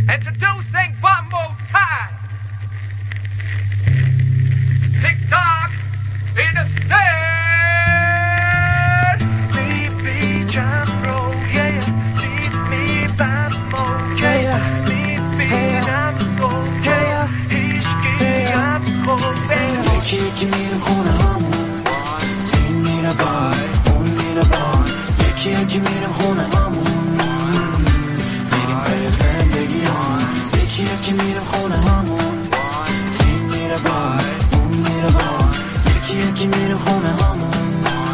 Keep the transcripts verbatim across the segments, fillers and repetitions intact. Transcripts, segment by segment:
Introducing Bumbo Time. Tick tock in the stand. Baby, jump roll, yeah. Leave me Bumbo, yeah. Leave me jump roll, yeah. Ishki jump roll, yeah. یکی یکی میرم خونه همون این میره بار اون میره بار یکی یکی میرم خونه همون میریم پی زندگی هم یکی یکی میرم خونه همون این میره بار اون میره بار یکی یکی میرم خونه همون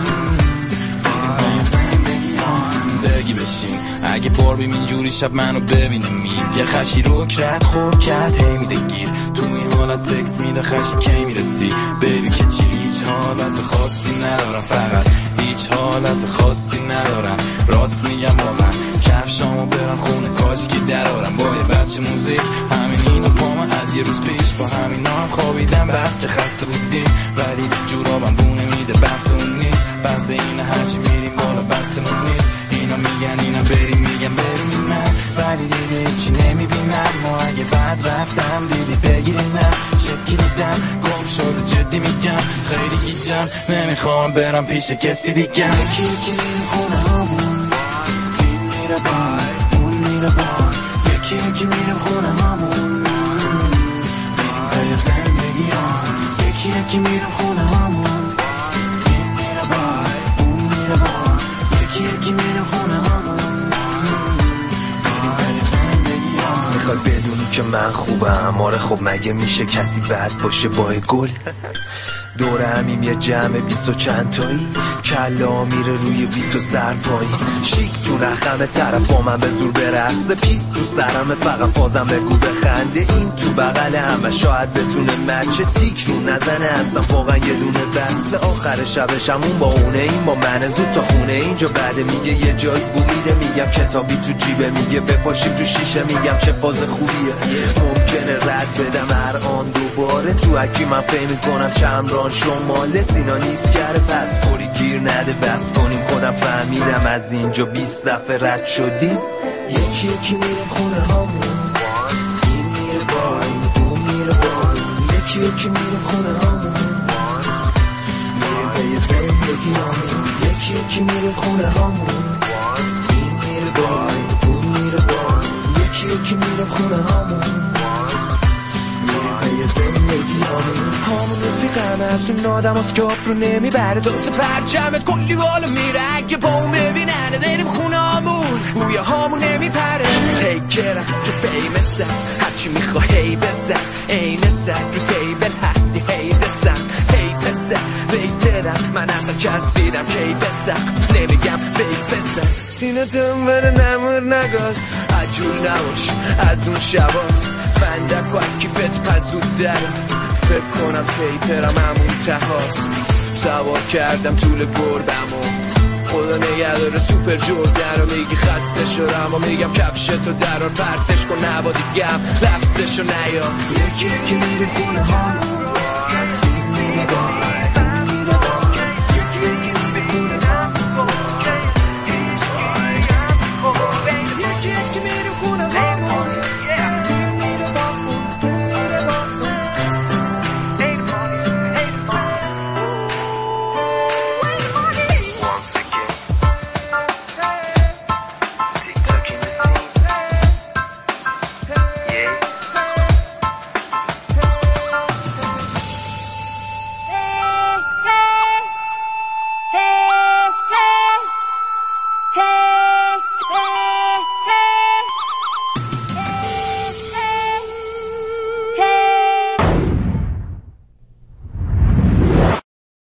میریم پی زندگی هم بگی بشین اگه باربیم اینجوری شب منو ببینه میم یه خشی رو کرد خور کرد هی میده گیر تو این حالت تکس میده خشی کی میرسی بیبی که چی هیچ حالت خاصی ندارم فقط هیچ حالت خاصی ندارم راست میگم واقعا کفشامو برم خونه کاشکی درارم با یه بچه موزیک همین اینو پامو از یه روز پیش با همین هم خوابیدم بس که خسته بودیم ولی جورابم بونه میده بحث اون نیست بحث اینه هرچی میریم بالا بحثمون نیست اینا میگن اینا بریم میگن بریم نه ولی دیگه چی نمیبینم ما اگه بعد رفتم دیدی بگیریم نه شکی دیدم گم شده جدی میگم خیلی گیجم نمیخوام برم پیش کسی دیگه یکی یکی میرم خونه همون این میره بار اون میره بار یکی یکی میرم خونه همون میریم پی زندگی هم یکی یکی میرم خونه همون این میره بار اون میره بار یکی یکی میرم خونه همون میریم پی زندگی هم میخوای بدونی که من خوبم آره خب مگه میشه کسی بد باشه با گل دور همیم یه جمع بیست و چند تایی کلا میره روی بیت و سرپایی شیک تو رخم طرف من به زور برقصه پیس تو سرم فقط فازم بگو بخنده این تو بغل همه شاید بتونه مچه تیک رو نزنه اصلا واقعا یه دونه بسته آخر شبشمون با اونه این با من زود تا خونه اینجا بعده میگه یه جایی بومیده میگم کتابی تو جیبه میگه بپاشیم تو شیشه میگم چه فاز خوبیه ممکنه رد بدم هر آن دوباره تو اکی من فهم میکنم چمران شماله سینا نیست کرده پس فوری گیر نده بس کنیم خودم فهمیدم از اینجا بیست دفعه رد شدیم یکی یکی میرم خونه همون این میره با این اون میره با یکی یکی میرم خونه همون میریم پی زندگی همون یکی یکی میرم خونه همون این میره با این اون میره با یکی یکی میرم خونه همون همون رفیقم از اون آدم هست که آب رو نمیبره درست پرچمت کلی بالا میره اگه با اون ببینن داریم خونه همون بوی همون نمیپره تیکرم چون فیمسم هرچی میخوا هی بزن این سر رو تیبل هستی هی زسم هی پسر بیستدم من اصلا چسبیدم کی بسم نمیگم بیفسم سینه دنبره نمور نگاز عجول نباش از اون شباست فندک و کیفت پزود درم فکر کنم پیپرم همون تهاست سوار کردم طول گربم و خدا نگه داره سوپر جردن رو میگی خسته شدم و میگم کفشت رو درار پرتش کن نبا دیگم لفظش رو نیا یکی یکی میره خونه ها این میره با